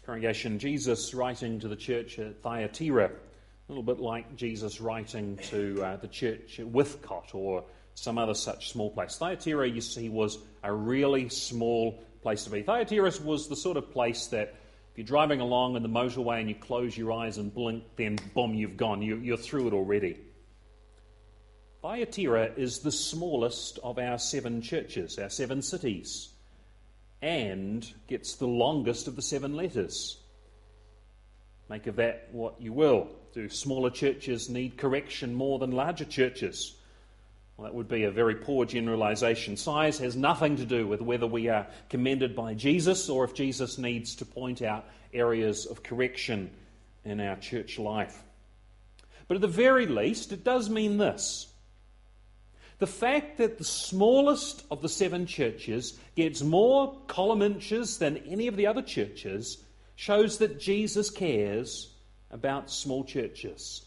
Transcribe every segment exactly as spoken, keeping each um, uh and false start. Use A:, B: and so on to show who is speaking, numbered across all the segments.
A: Congregation, Jesus writing to the church at Thyatira, a little bit like Jesus writing to uh, the church at Withcott or some other such small place. Thyatira, you see, was a really small place to be. Thyatira was the sort of place that if you're driving along in the motorway and you close your eyes and blink, then boom, you've gone. You, you're through it already. Thyatira is the smallest of our seven churches, our seven cities, and gets the longest of the seven letters. Make of that what you will. Do smaller churches need correction more than larger churches? Well, that would be a very poor generalization. Size has nothing to do with whether we are commended by Jesus or if Jesus needs to point out areas of correction in our church life. But at the very least, it does mean this. The fact that the smallest of the seven churches gets more column inches than any of the other churches shows that Jesus cares about small churches.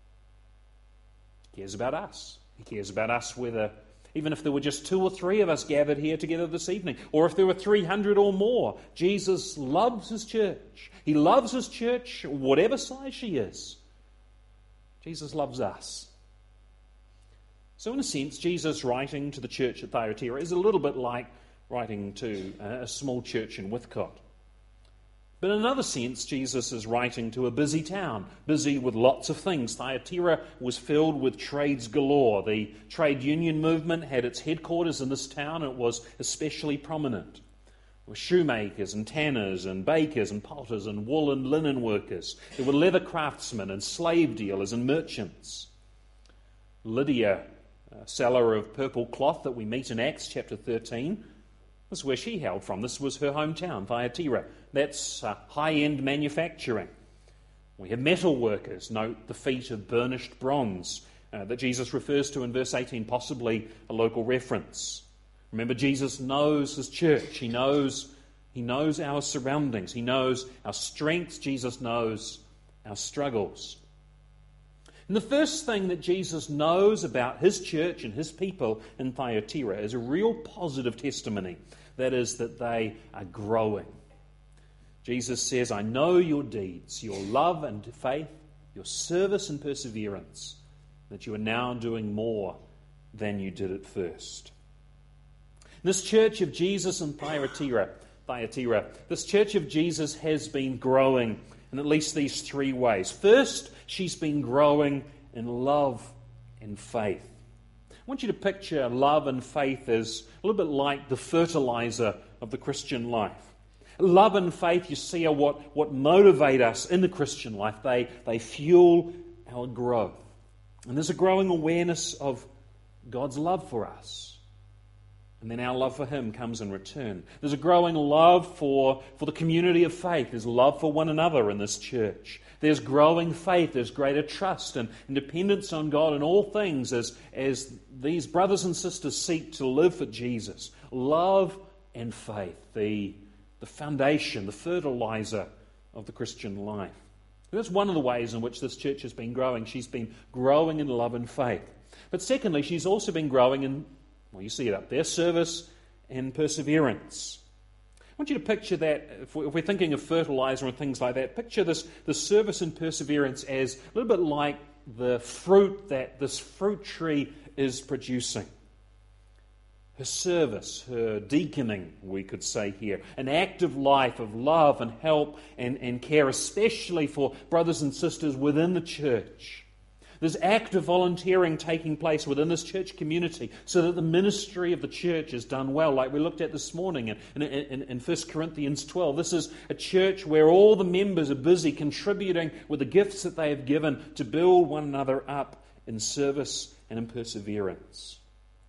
A: He cares about us. He cares about us whether, even if there were just two or three of us gathered here together this evening, or if there were three hundred or more, Jesus loves his church. He loves his church, whatever size she is. Jesus loves us. So in a sense, Jesus writing to the church at Thyatira is a little bit like writing to a small church in Withcott. But in another sense, Jesus is writing to a busy town, busy with lots of things. Thyatira was filled with trades galore. The trade union movement had its headquarters in this town, and it was especially prominent. There were shoemakers and tanners and bakers and potters and wool and linen workers. There were leather craftsmen and slave dealers and merchants. Lydia, a seller of purple cloth that we meet in Acts chapter thirteen, this is where she hailed from. This was her hometown, Thyatira. That's uh, high-end manufacturing. We have metal workers. Note the feet of burnished bronze uh, that Jesus refers to in verse eighteen, possibly a local reference. Remember, Jesus knows his church. He knows, he knows our surroundings. He knows our strengths. Jesus knows our struggles. And the first thing that Jesus knows about his church and his people in Thyatira is a real positive testimony. That is, that they are growing. Jesus says, I know your deeds, your love and faith, your service and perseverance, that you are now doing more than you did at first. This church of Jesus in Thyatira, Thyatira, this church of Jesus has been growing in at least these three ways. First, she's been growing in love and faith. I want you to picture love and faith as a little bit like the fertilizer of the Christian life. Love and faith, you see, are what, what motivate us in the Christian life. They, they fuel our growth. And there's a growing awareness of God's love for us. And then our love for him comes in return. There's a growing love for, for the community of faith. There's love for one another in this church. There's growing faith. There's greater trust and, and dependence on God in all things as, as these brothers and sisters seek to live for Jesus. Love and faith, the, the foundation, the fertilizer of the Christian life. That's one of the ways in which this church has been growing. She's been growing in love and faith. But secondly, she's also been growing in, well, you see it up there, service and perseverance. I want you to picture that, if we're thinking of fertilizer and things like that, picture this, this service and perseverance as a little bit like the fruit that this fruit tree is producing. Her service, her deaconing, we could say here, an active life of love and help and, and care, especially for brothers and sisters within the church. There's active volunteering taking place within this church community so that the ministry of the church is done well, like we looked at this morning in, in, in, in First Corinthians twelve. This is a church where all the members are busy contributing with the gifts that they have given to build one another up in service and in perseverance.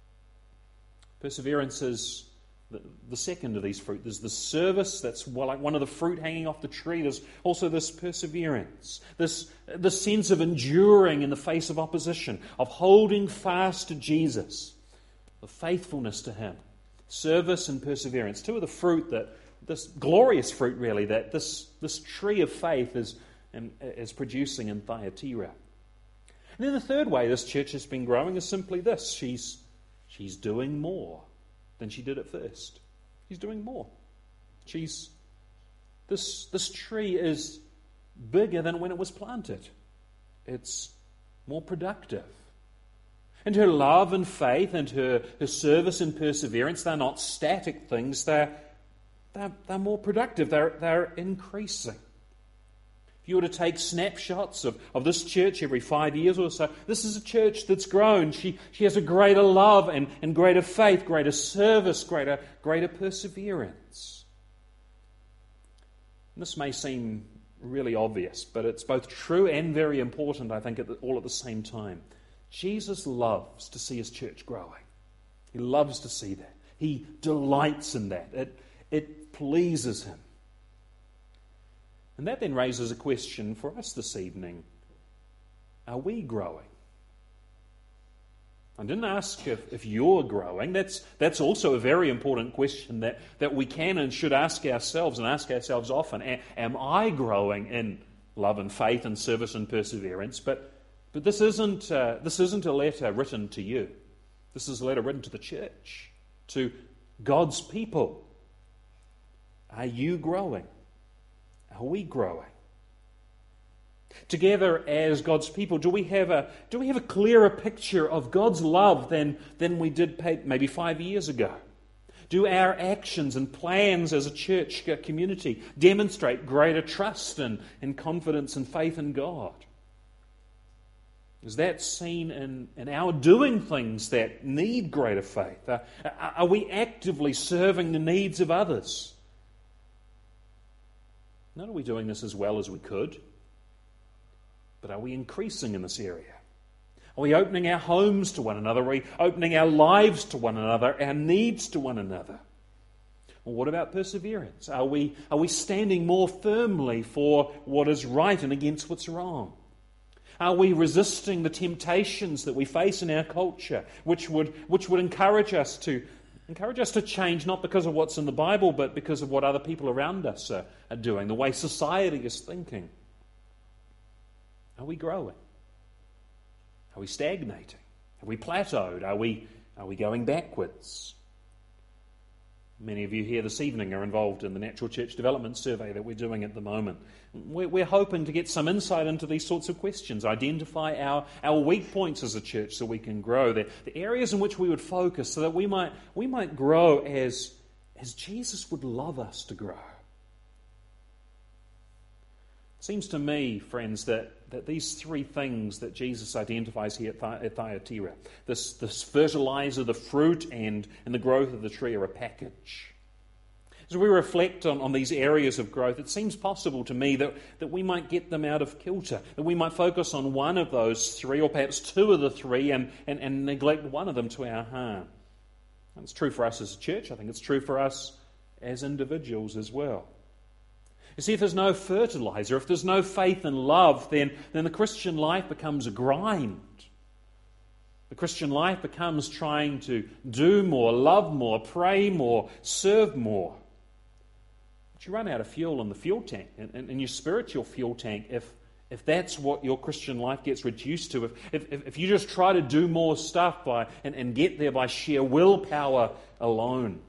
A: Perseverance is the, the second of these fruit. There's the service, that's like one of the fruit hanging off the tree. There's also this perseverance, this, this sense of enduring in the face of opposition, of holding fast to Jesus, the faithfulness to him, service and perseverance. Two of the fruit that, this glorious fruit really, that this, this tree of faith is, is producing in Thyatira. And then the third way this church has been growing is simply this. She's, she's doing more than she did at first. She's doing more. She's This, this tree is bigger than when it was planted. It's more productive. And her love and faith and her, her service and perseverance, they're not static things. They're, they're, they're more productive. They're, they're increasing. If you were to take snapshots of, of this church every five years or so, this is a church that's grown. She, she has a greater love and, and greater faith, greater service, greater, greater perseverance. And this may seem really obvious, but it's both true and very important, I think, at the, all at the same time. Jesus loves to see his church growing. He loves to see that. He delights in that. It, it pleases him. And that then raises a question for us this evening. Are we growing? I didn't ask if, if you're growing. That's, that's also a very important question that, that we can and should ask ourselves, and ask ourselves often. A, am I growing in love and faith and service and perseverance? But But this isn't, uh, this isn't a letter written to you. This is a letter written to the church, to God's people. Are you growing? Are we growing? Together as God's people, do we have a, do we have a clearer picture of God's love than, than we did maybe five years ago? Do our actions and plans as a church community demonstrate greater trust and, and confidence and faith in God? Is that seen in, in our doing things that need greater faith? Are, are we actively serving the needs of others? Not are we doing this as well as we could, but are we increasing in this area? Are we opening our homes to one another? Are we opening our lives to one another, our needs to one another? Well, what about perseverance? Are we, are we standing more firmly for what is right and against what's wrong? Are we resisting the temptations that we face in our culture, which would which would encourage us to encourage us to change, not because of what's in the Bible, but because of what other people around us are, are doing, the way society is thinking? Are we growing? Are we stagnating? Have we plateaued? Are we are we going backwards? Many of you here this evening are involved in the Natural Church Development Survey that we're doing at the moment. We're, we're hoping to get some insight into these sorts of questions, identify our, our weak points as a church so we can grow, the, the areas in which we would focus so that we might, we might grow as, as Jesus would love us to grow. It seems to me, friends, that, that these three things that Jesus identifies here at, Thy- at Thyatira, this, this fertilizer, the fruit, and, and the growth of the tree are a package. As we reflect on, on these areas of growth, it seems possible to me that, that we might get them out of kilter, that we might focus on one of those three, or perhaps two of the three, and, and, and neglect one of them to our harm. And it's true for us as a church. I think it's true for us as individuals as well. You see, if there's no fertilizer, if there's no faith and love, then, then the Christian life becomes a grind. The Christian life becomes trying to do more, love more, pray more, serve more. But you run out of fuel in the fuel tank, in, in, in your spiritual fuel tank, if, if that's what your Christian life gets reduced to. If, if, if you just try to do more stuff by and, and get there by sheer willpower alone.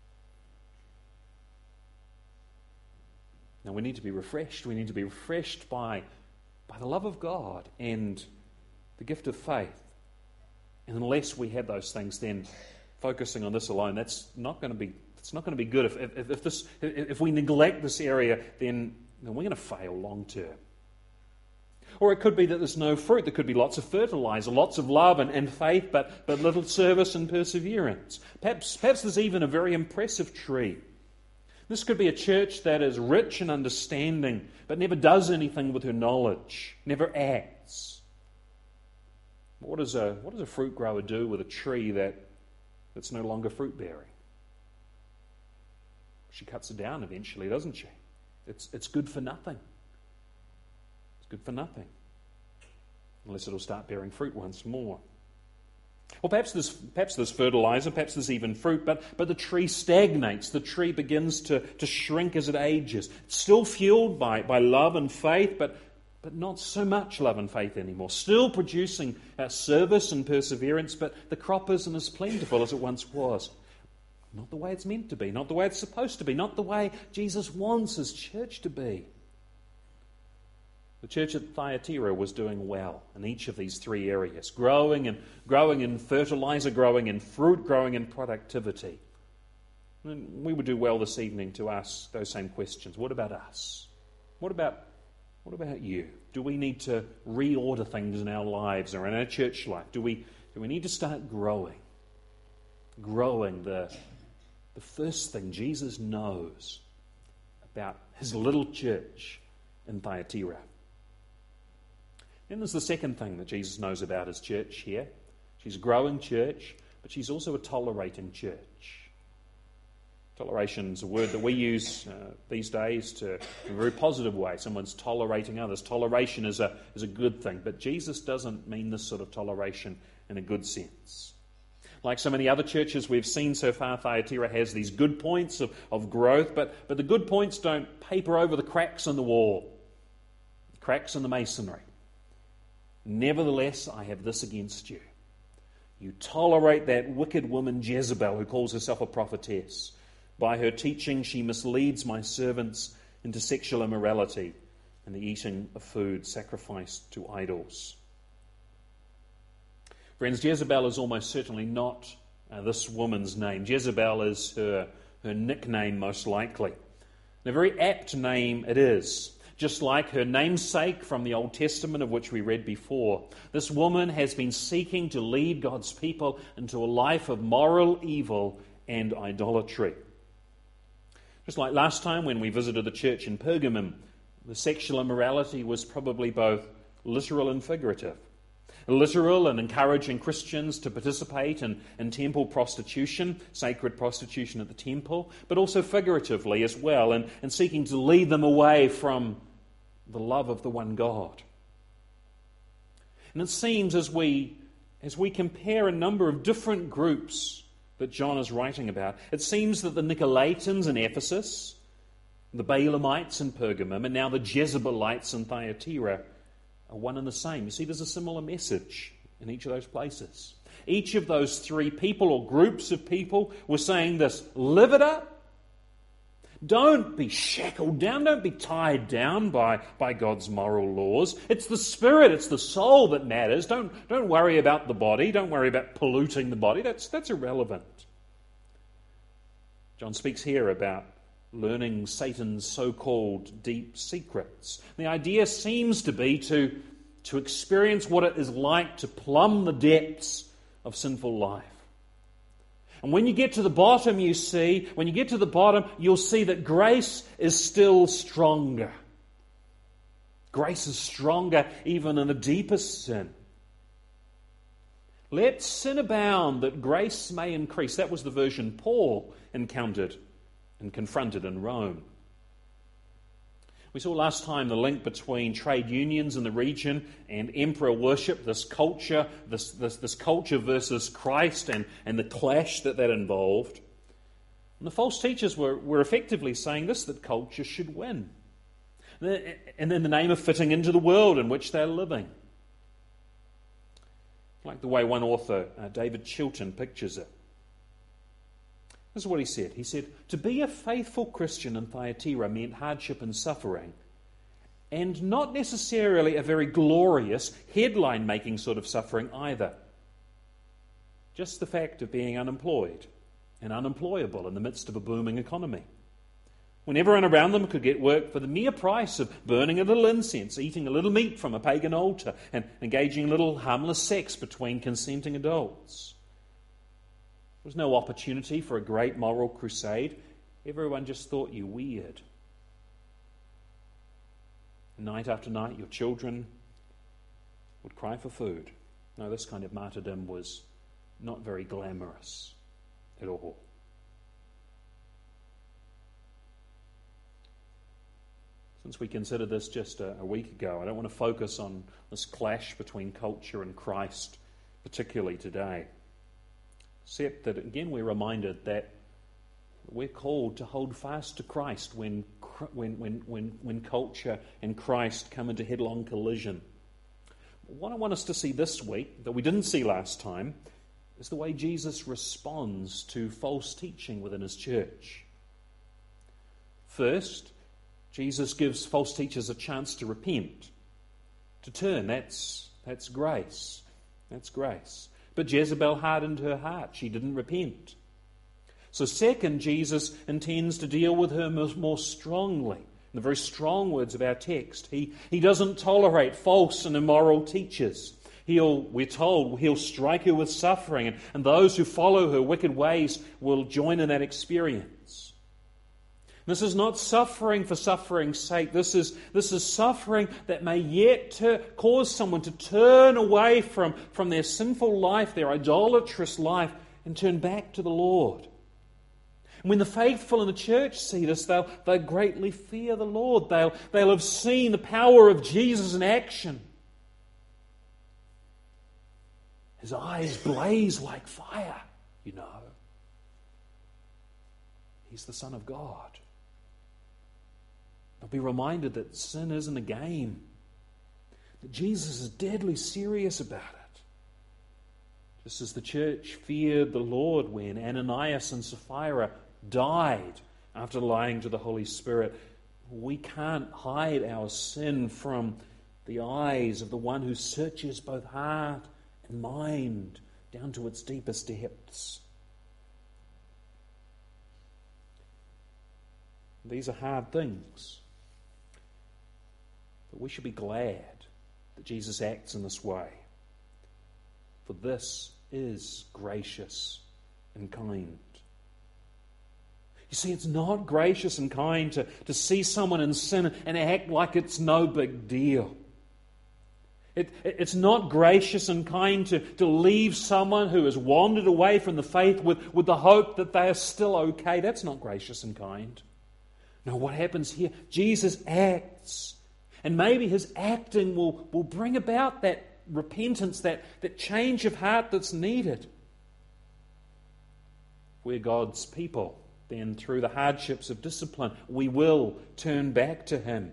A: Now, we need to be refreshed. We need to be refreshed by, by the love of God and the gift of faith. And unless we have those things, then focusing on this alone, that's not going to be it's not going to be good. If if, if this if we neglect this area, then, then we're going to fail long term. Or it could be that there's no fruit. There could be lots of fertilizer, lots of love and, and faith, but but little service and perseverance. Perhaps perhaps there's even a very impressive tree. This could be a church that is rich in understanding, but never does anything with her knowledge, never acts. What does a, what does a fruit grower do with a tree that, that's no longer fruit-bearing? She cuts it down eventually, doesn't she? It's, it's good for nothing. It's good for nothing. Unless it'll start bearing fruit once more. Or perhaps there's, perhaps there's fertilizer, perhaps there's even fruit, but, but the tree stagnates. The tree begins to, to shrink as it ages. It's still fueled by, by love and faith, but, but not so much love and faith anymore. Still producing uh, service and perseverance, but the crop isn't as plentiful as it once was. Not the way it's meant to be, not the way it's supposed to be, not the way Jesus wants his church to be. The church at Thyatira was doing well in each of these three areas, growing and growing in fertilizer, growing in fruit, growing in productivity. And we would do well this evening to ask those same questions. What about us? What about what about you? Do we need to reorder things in our lives or in our church life? Do we do we need to start growing? Growing the the first thing Jesus knows about his little church in Thyatira. Then there's the second thing that Jesus knows about his church here. She's a growing church, but she's also a tolerating church. Toleration is a word that we use uh, these days to, in a very positive way. Someone's tolerating others. Toleration is a, is a good thing, but Jesus doesn't mean this sort of toleration in a good sense. Like so many other churches we've seen so far, Thyatira has these good points of, of growth, but, but the good points don't paper over the cracks in the wall, the cracks in the masonry. Nevertheless, I have this against you. You tolerate that wicked woman Jezebel who calls herself a prophetess. By her teaching, she misleads my servants into sexual immorality and the eating of food sacrificed to idols. Friends, Jezebel is almost certainly not uh, this woman's name. Jezebel is her, her nickname, most likely. And a very apt name it is. Just like her namesake from the Old Testament, of which we read before, this woman has been seeking to lead God's people into a life of moral evil and idolatry. Just like last time when we visited the church in Pergamum, the sexual immorality was probably both literal and figurative. Literal and encouraging Christians to participate in, in temple prostitution, sacred prostitution at the temple, but also figuratively as well, and, and seeking to lead them away from the love of the one God. And it seems as we as we compare a number of different groups that John is writing about, it seems that the Nicolaitans in Ephesus, the Balaamites in Pergamum, and now the Jezebelites in Thyatira are one and the same. You see, there's a similar message in each of those places. Each of those three people or groups of people were saying this: live it up. Don't be shackled down. Don't be tied down by, by God's moral laws. It's the spirit, it's the soul that matters. Don't, don't worry about the body. Don't worry about polluting the body. That's, that's irrelevant. John speaks here about learning Satan's so-called deep secrets. The idea seems to be to, to experience what it is like to plumb the depths of sinful life. And when you get to the bottom, you see, when you get to the bottom, you'll see that grace is still stronger. Grace is stronger even in the deepest sin. Let sin abound that grace may increase. That was the version Paul encountered and confronted in Rome. We saw last time the link between trade unions in the region and emperor worship, this culture, this, this, this culture versus Christ and, and the clash that that involved. And the false teachers were, were effectively saying this, that culture should win. And in the name of fitting into the world in which they're living. Like the way one author, uh, David Chilton, pictures it. This is what he said. He said, to be a faithful Christian in Thyatira meant hardship and suffering, and not necessarily a very glorious, headline-making sort of suffering either. Just the fact of being unemployed and unemployable in the midst of a booming economy. When everyone around them could get work for the mere price of burning a little incense, eating a little meat from a pagan altar, and engaging in a little harmless sex between consenting adults. There was no opportunity for a great moral crusade. Everyone just thought you weird. Night after night, your children would cry for food. No, this kind of martyrdom was not very glamorous at all. Since we considered this just a, a week ago, I don't want to focus on this clash between culture and Christ, particularly today. Except that, again, we're reminded that we're called to hold fast to Christ when, when, when, when, when culture and Christ come into headlong collision. What I want us to see this week, that we didn't see last time, is the way Jesus responds to false teaching within his church. First, Jesus gives false teachers a chance to repent, to turn. That's, that's grace. That's grace. But Jezebel hardened her heart. She didn't repent. So second, Jesus intends to deal with her more strongly. In the very strong words of our text, he, he doesn't tolerate false and immoral teachers. He'll, we're told, he'll strike her with suffering, and, and those who follow her wicked ways will join in that experience. This is not suffering for suffering's sake. This is, this is suffering that may yet ter- cause someone to turn away from, from their sinful life, their idolatrous life, and turn back to the Lord. And when the faithful in the church see this, they'll, they'll greatly fear the Lord. They'll, they'll have seen the power of Jesus in action. His eyes blaze like fire, you know. He's the Son of God. They'll be reminded that sin isn't a game, that Jesus is deadly serious about it. Just as the church feared the Lord when Ananias and Sapphira died after lying to the Holy Spirit, we can't hide our sin from the eyes of the one who searches both heart and mind down to its deepest depths. These are hard things. But we should be glad that Jesus acts in this way. For this is gracious and kind. You see, it's not gracious and kind to, to see someone in sin and act like it's no big deal. It, it, it's not gracious and kind to, to leave someone who has wandered away from the faith with, with the hope that they are still okay. That's not gracious and kind. No, what happens here? Jesus acts. And maybe his acting will, will bring about that repentance, that, that change of heart that's needed. We're God's people. Then through the hardships of discipline, we will turn back to him.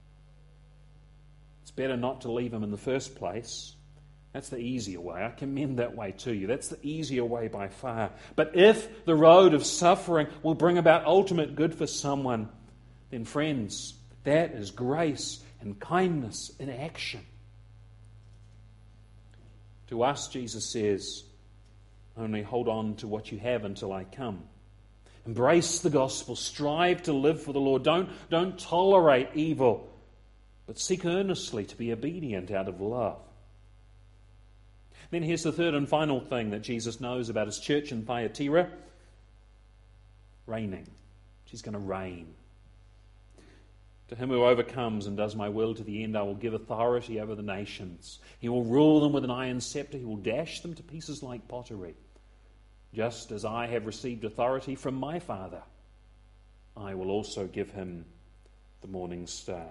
A: It's better not to leave him in the first place. That's the easier way. I commend that way to you. That's the easier way by far. But if the road of suffering will bring about ultimate good for someone, then friends, that is grace and kindness in action. To us, Jesus says, only hold on to what you have until I come. Embrace the gospel. Strive to live for the Lord. Don't, don't tolerate evil, but seek earnestly to be obedient out of love. Then here's the third and final thing that Jesus knows about his church in Thyatira. Reigning. She's going to reign. To him who overcomes and does my will to the end, I will give authority over the nations. He will rule them with an iron scepter. He will dash them to pieces like pottery. Just as I have received authority from my Father, I will also give him the morning star.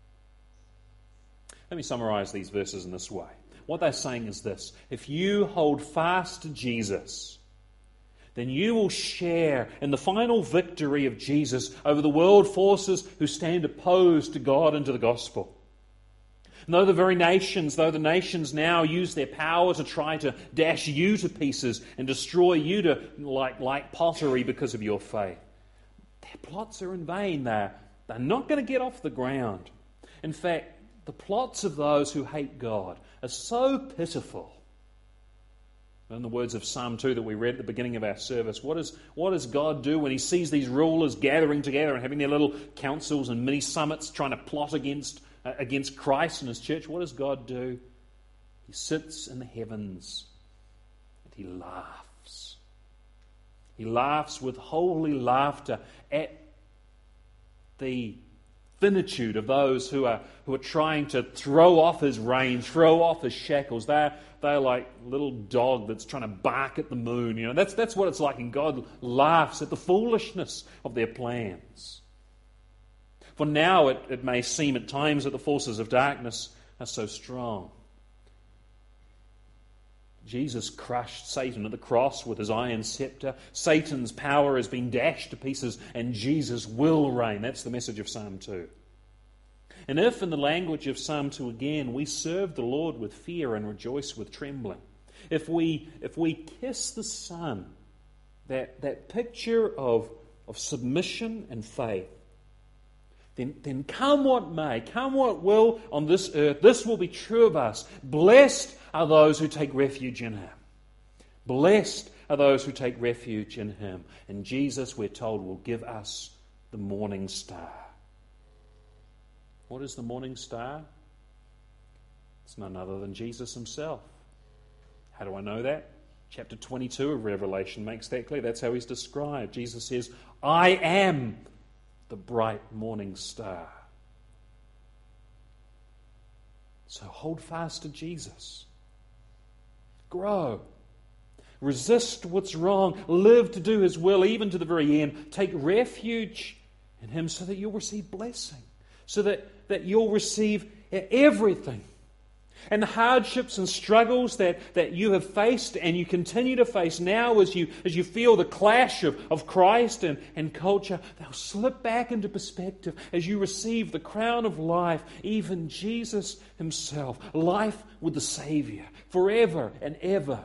A: Let me summarize these verses in this way. What they're saying is this: if you hold fast to Jesus, then you will share in the final victory of Jesus over the world forces who stand opposed to God and to the gospel. And though the very nations, though the nations now use their power to try to dash you to pieces and destroy you to like, like pottery because of your faith, their plots are in vain. They're, they're not going to get off the ground. In fact, the plots of those who hate God are so pitiful. In the words of Psalm two that we read at the beginning of our service, what, is, what does God do when he sees these rulers gathering together and having their little councils and mini summits trying to plot against, uh, against Christ and his church? What does God do? He sits in the heavens and he laughs. He laughs with holy laughter at the finitude of those who are who are trying to throw off his reign, throw off his shackles. They're, they're like a little dog that's trying to bark at the moon. You know, that's, that's what it's like. And God laughs at the foolishness of their plans. For now it, it may seem at times that the forces of darkness are so strong. Jesus crushed Satan at the cross with his iron scepter. Satan's power has been dashed to pieces, and Jesus will reign. That's the message of Psalm two. And if, in the language of Psalm two again, we serve the Lord with fear and rejoice with trembling, If we if we kiss the Son, that, that picture of, of submission and faith, then, then come what may, come what will on this earth, this will be true of us. Blessed are those who take refuge in Him. Blessed are those who take refuge in Him. And Jesus, we're told, will give us the morning star. What is the morning star? It's none other than Jesus Himself. How do I know that? Chapter twenty-two of Revelation makes that clear. That's how He's described. Jesus says, I am the bright morning star. So hold fast to Jesus. Grow. Resist what's wrong. Live to do His will, even to the very end. Take refuge in Him so that you'll receive blessing. So that, that you'll receive everything. And the hardships and struggles that, that you have faced and you continue to face now as you as you feel the clash of, of Christ and, and culture, they'll slip back into perspective as you receive the crown of life, even Jesus Himself. Life with the Savior, forever and ever.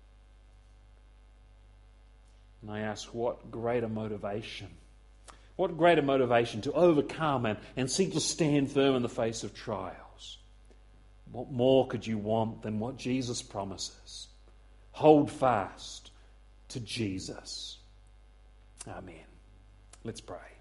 A: And I ask, what greater motivation? What greater motivation to overcome and, and seek to stand firm in the face of trials? What more could you want than what Jesus promises? Hold fast to Jesus. Amen. Let's pray.